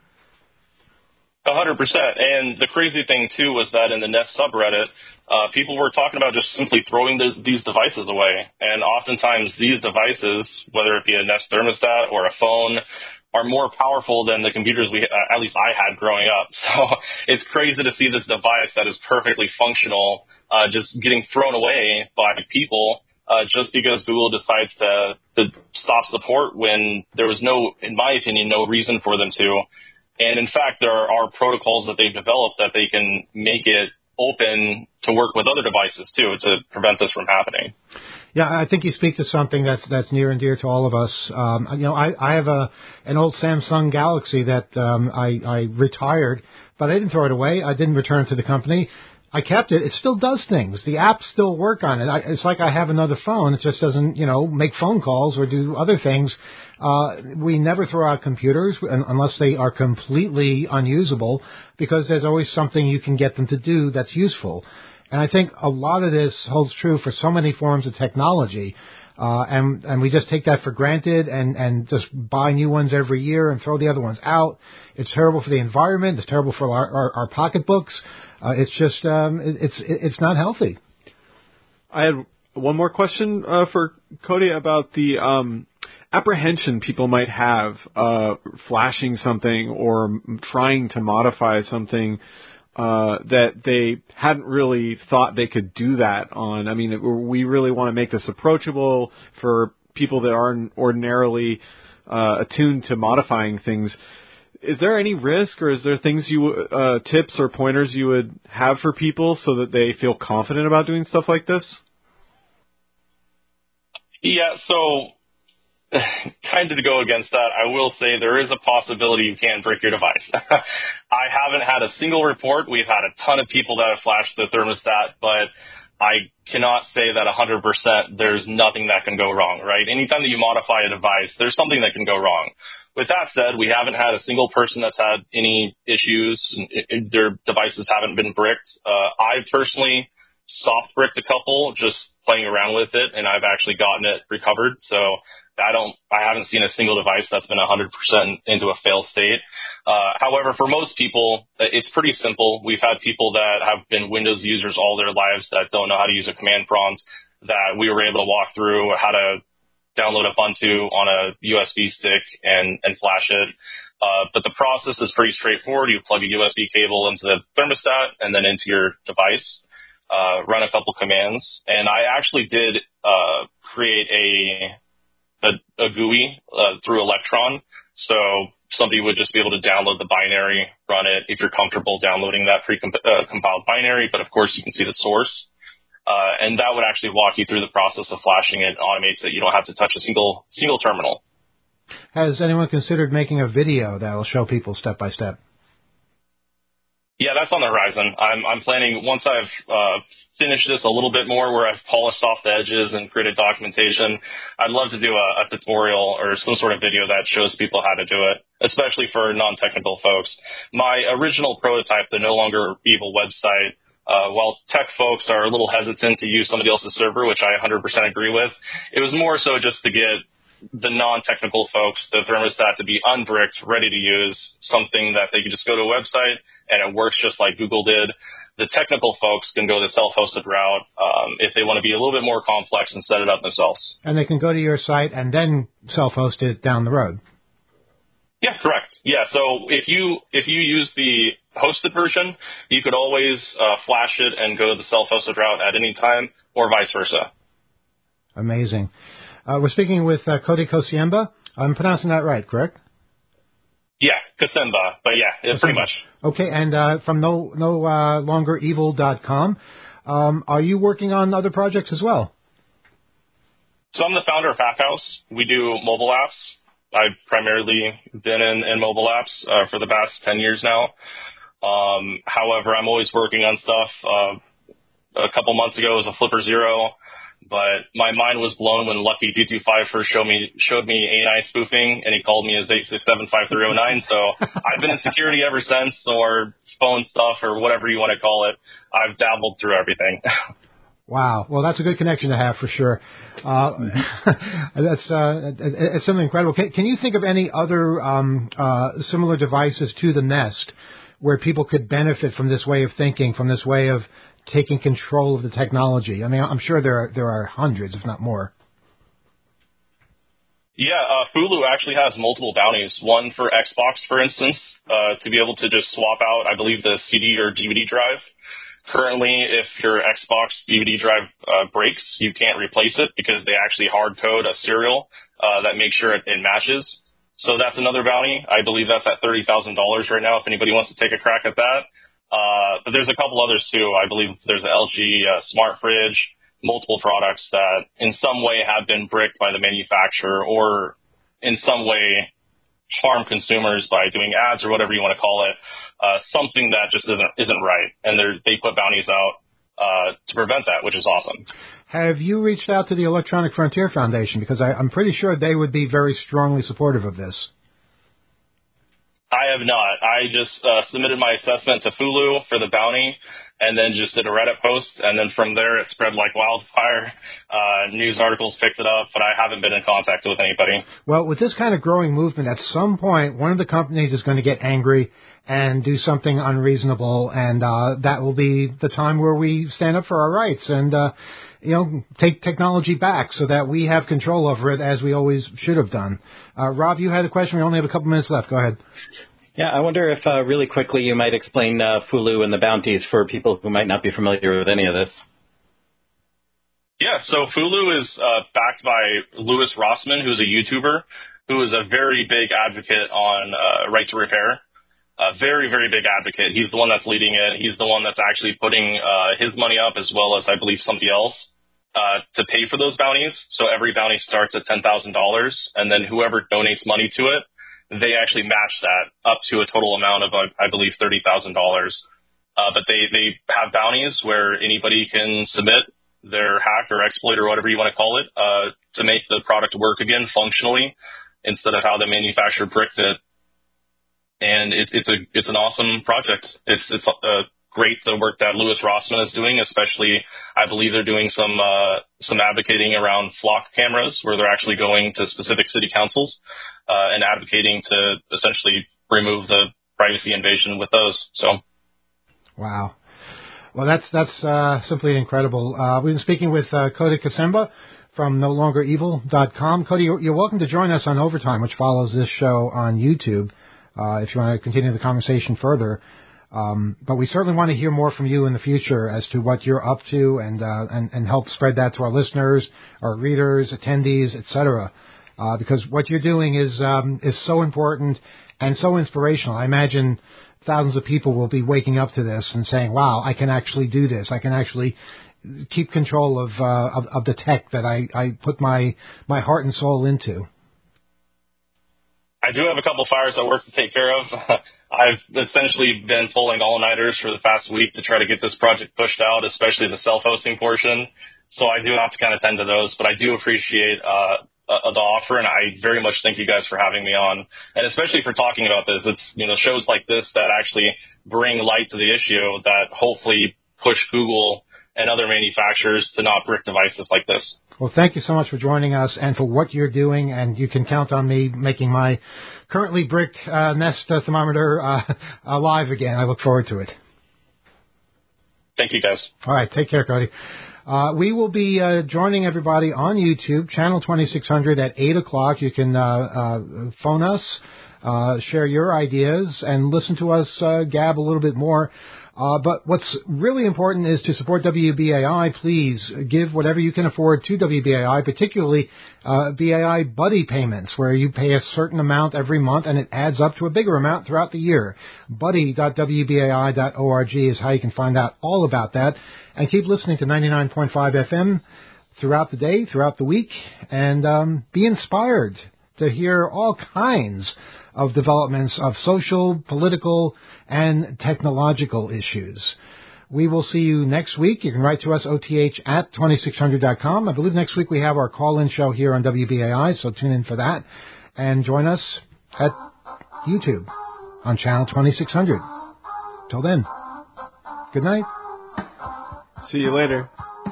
A hundred percent. And the crazy thing too was that in the Nest subreddit, uh, people were talking about just simply throwing this, these devices away. And oftentimes these devices, whether it be a Nest thermostat or a phone, are more powerful than the computers we, uh, at least I had growing up. So it's crazy to see this device that is perfectly functional, uh, just getting thrown away by people, uh, just because Google decides to, to stop support when there was no, in my opinion, no reason for them to. And in fact, there are protocols that they've developed that they can make it open to work with other devices too to prevent this from happening. Yeah, I think you speak to something that's that's near and dear to all of us. Um, you know, I, I have a an old Samsung Galaxy that um, I, I retired, but I didn't throw it away. I didn't return it to the company. I kept it. It still does things. The apps still work on it. I, it's like I have another phone. It just doesn't, you know, make phone calls or do other things. Uh, we never throw out computers unless they are completely unusable, because there's always something you can get them to do that's useful. And I think a lot of this holds true for so many forms of technology. Uh, and, and we just take that for granted and, and just buy new ones every year and throw the other ones out. It's terrible for the environment. It's terrible for our, our, our pocketbooks. Uh, it's just, um, it, it's, it's not healthy. I had one more question, uh, for Cody about the, um, apprehension people might have, uh, flashing something or trying to modify something, uh, that they hadn't really thought they could do that on. I mean, we really want to make this approachable for people that aren't ordinarily, uh, attuned to modifying things. Is there any risk, or is there things you, uh, tips or pointers you would have for people so that they feel confident about doing stuff like this? Yeah, so kind of to go against that, I will say there is a possibility you can break your device. I haven't had a single report. We've had a ton of people that have flashed the thermostat, but I cannot say that one hundred percent there's nothing that can go wrong, right? Anytime that you modify a device, there's something that can go wrong. With that said, we haven't had a single person that's had any issues. Their devices haven't been bricked. Uh, I personally soft bricked a couple just playing around with it, and I've actually gotten it recovered. So I don't, I haven't seen a single device that's been one hundred percent into a fail state. Uh, however, for most people, it's pretty simple. We've had people that have been Windows users all their lives that don't know how to use a command prompt, that we were able to walk through how to download Ubuntu on a U S B stick and, and flash it. Uh, but the process is pretty straightforward. You plug a U S B cable into the thermostat and then into your device, uh, run a couple commands. And I actually did, uh, create a, a, a G U I, uh, through Electron. So somebody would just be able to download the binary, run it if you're comfortable downloading that pre-compiled binary. But of course you can see the source. Uh, and that would actually walk you through the process of flashing it, automates it. You don't have to touch a single single terminal. Has anyone considered making a video that will show people step by step? Yeah, that's on the horizon. I'm, I'm planning, once I've uh, finished this a little bit more, where I've polished off the edges and created documentation, I'd love to do a, a tutorial or some sort of video that shows people how to do it, especially for non-technical folks. My original prototype, the No Longer Evil website, Uh, while tech folks are a little hesitant to use somebody else's server, which I one hundred percent agree with, it was more so just to get the non-technical folks, the thermostat, to be unbricked, ready to use, something that they can just go to a website and it works just like Google did. The technical folks can go the self-hosted route um, if they want to be a little bit more complex and set it up themselves. And they can go to your site and then self-host it down the road. Yeah, correct. Yeah, so if you if you use the hosted version, you could always uh, flash it and go to the self-hosted route at any time, or vice versa. Amazing. Uh, we're speaking with uh, Cody Kosiemba. I'm pronouncing that right, correct? Yeah, Kosiemba, but yeah, it's pretty much. Okay, and uh, from no no uh, longer evil dot com. Um, are you working on other projects as well? So I'm the founder of Hack House. We do mobile apps. I've primarily been in, in mobile apps uh, for the past ten years now. Um, however, I'm always working on stuff. Uh, a couple months ago was a Flipper Zero, but my mind was blown when Lucky two two five first showed me showed me A I spoofing, and he called me as eight six seven five three zero nine. So I've been in security ever since, or phone stuff, or whatever you want to call it. I've dabbled through everything. Wow. Well, that's a good connection to have for sure. Uh, that's uh, it's something incredible. Can, can you think of any other um, uh, similar devices to the Nest where people could benefit from this way of thinking, from this way of taking control of the technology? I mean, I'm sure there are, there are hundreds, if not more. Yeah, uh, Fulu actually has multiple bounties. One for Xbox, for instance, uh, to be able to just swap out, I believe, the C D or D V D drive. Currently, if your Xbox D V D drive uh, breaks, you can't replace it because they actually hard code a serial uh, that makes sure it, it matches. So that's another bounty. I believe that's at thirty thousand dollars right now if anybody wants to take a crack at that. Uh, but there's a couple others too. I believe there's an L G uh, smart fridge, multiple products that in some way have been bricked by the manufacturer or in some way harm consumers by doing ads or whatever you want to call it, uh, something that just isn't isn't right. And they put bounties out uh, to prevent that, which is awesome. Have you reached out to the Electronic Frontier Foundation? Because I, I'm pretty sure they would be very strongly supportive of this. I have not. I just uh, submitted my assessment to Fulu for the bounty and then just did a Reddit post. And then from there, it spread like wildfire. Uh, news articles picked it up, but I haven't been in contact with anybody. Well, with this kind of growing movement, at some point, one of the companies is going to get angry and do something unreasonable. And uh, that will be the time where we stand up for our rights and, uh, you know, take technology back so that we have control over it as we always should have done. Uh, Rob, you had a question. We only have a couple minutes left. Go ahead. Yeah, I wonder if uh, really quickly you might explain uh, Fulu and the bounties for people who might not be familiar with any of this. Yeah, so Fulu is uh, backed by Louis Rossmann, who's a YouTuber, who is a very big advocate on uh, right to repair. A very, very big advocate. He's the one that's leading it. He's the one that's actually putting uh, his money up as well as, I believe, somebody else uh, to pay for those bounties. So every bounty starts at ten thousand dollars, and then whoever donates money to it, they actually match that up to a total amount of, I believe, thirty thousand dollars. Uh, but they, they have bounties where anybody can submit their hack or exploit or whatever you want to call it uh, to make the product work again functionally instead of how the manufacturer bricked it. And it, it's a it's an awesome project. It's it's uh, great the work that Louis Rossmann is doing, especially I believe they're doing some uh, some advocating around flock cameras where they're actually going to specific city councils uh, and advocating to essentially remove the privacy invasion with those. So, wow. Well, that's that's uh, simply incredible. Uh, we've been speaking with uh, Cody Kasemba from no longer evil dot com. Cody, you're, you're welcome to join us on Overtime, which follows this show on YouTube. Uh, if you want to continue the conversation further. Um, but we certainly want to hear more from you in the future as to what you're up to and, uh, and, and help spread that to our listeners, our readers, attendees, et cetera. Uh, because what you're doing is, um, is so important and so inspirational. I imagine thousands of people will be waking up to this and saying, wow, I can actually do this. I can actually keep control of, uh, of, of the tech that I, I put my, my heart and soul into. I do have a couple fires at work to take care of. I've essentially been pulling all-nighters for the past week to try to get this project pushed out, especially the self-hosting portion. So I do have to kind of tend to those, but I do appreciate uh, uh, the offer, and I very much thank you guys for having me on, and especially for talking about this. It's, you know, shows like this that actually bring light to the issue that hopefully push Google and other manufacturers to not brick devices like this. Well, thank you so much for joining us and for what you're doing, and you can count on me making my currently bricked uh, Nest uh, thermometer uh, alive again. I look forward to it. Thank you, guys. All right, take care, Cody. Uh, we will be uh, joining everybody on YouTube, channel twenty-six hundred at eight o'clock. You can uh, uh, phone us, uh, share your ideas, and listen to us uh, gab a little bit more. Uh, but what's really important is to support W B A I. Please give whatever you can afford to W B A I, particularly uh, B A I buddy payments, where you pay a certain amount every month and it adds up to a bigger amount throughout the year. buddy dot w b a i dot org is how you can find out all about that. And keep listening to ninety-nine point five F M throughout the day, throughout the week, and um, be inspired to hear all kinds of developments of social, political, and technological issues. We will see you next week. You can write to us, O T H at twenty-six hundred dot com. I believe next week we have our call-in show here on W B A I, so tune in for that. And join us at YouTube on channel twenty-six hundred. Till then, good night. See you later.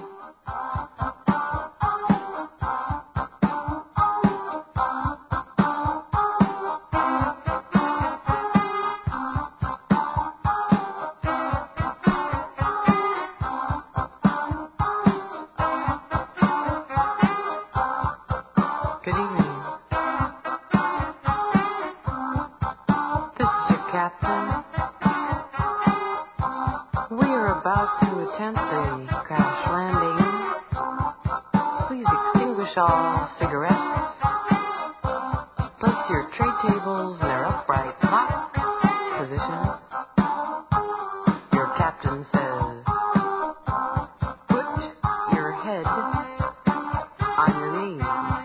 Good evening. This is your captain. We are about to attempt a crash landing. Please extinguish all cigarettes. Place your tray tables in their upright lock position. Your captain says, put your head on your knees.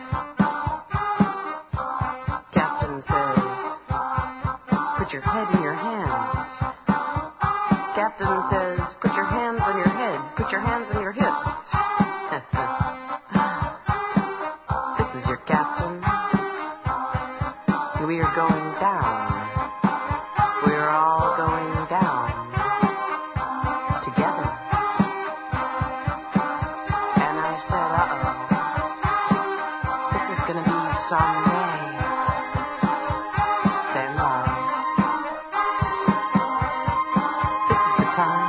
Captain says, put your head in your hands. Captain says, put your hands on your head. Put your hands on your hips. This is your captain. We are going down. We're all going down. Together. And I said, uh-oh. This is going to be some day. Stand by. This is the time.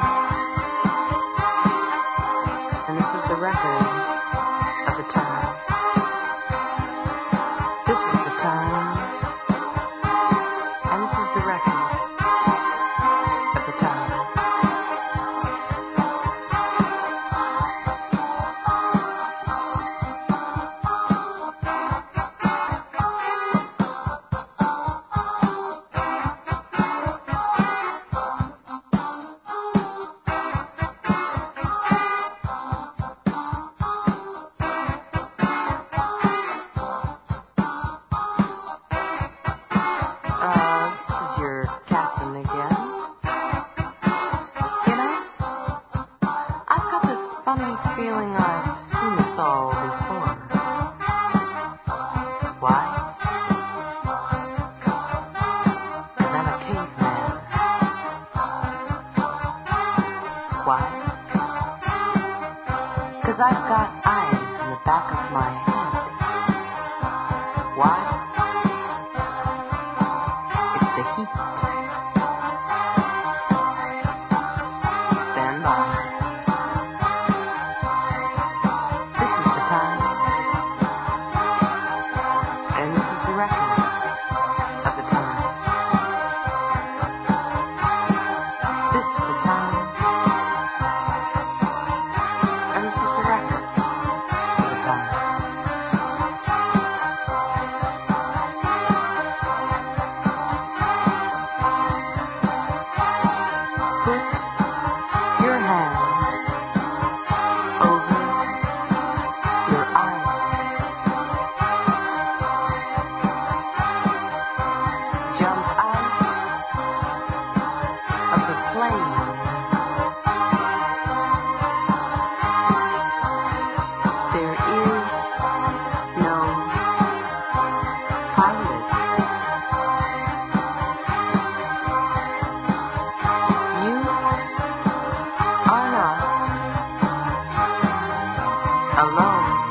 And this is the record of the time. This is the time. And this is the record of the time. Uh, this is your captain again. You know, I've got this funny feeling I've seen this all before. Why? 'Cause I'm a caveman. Why? 'Cause I've got eyes in the back of my head. Why? It's the heat. Stand by. This is the time. And this is the record of the time. This is the time. And this is the record of the time. Put your hands over your eyes. Jump out of the flame. There is no pilot. You are not alone.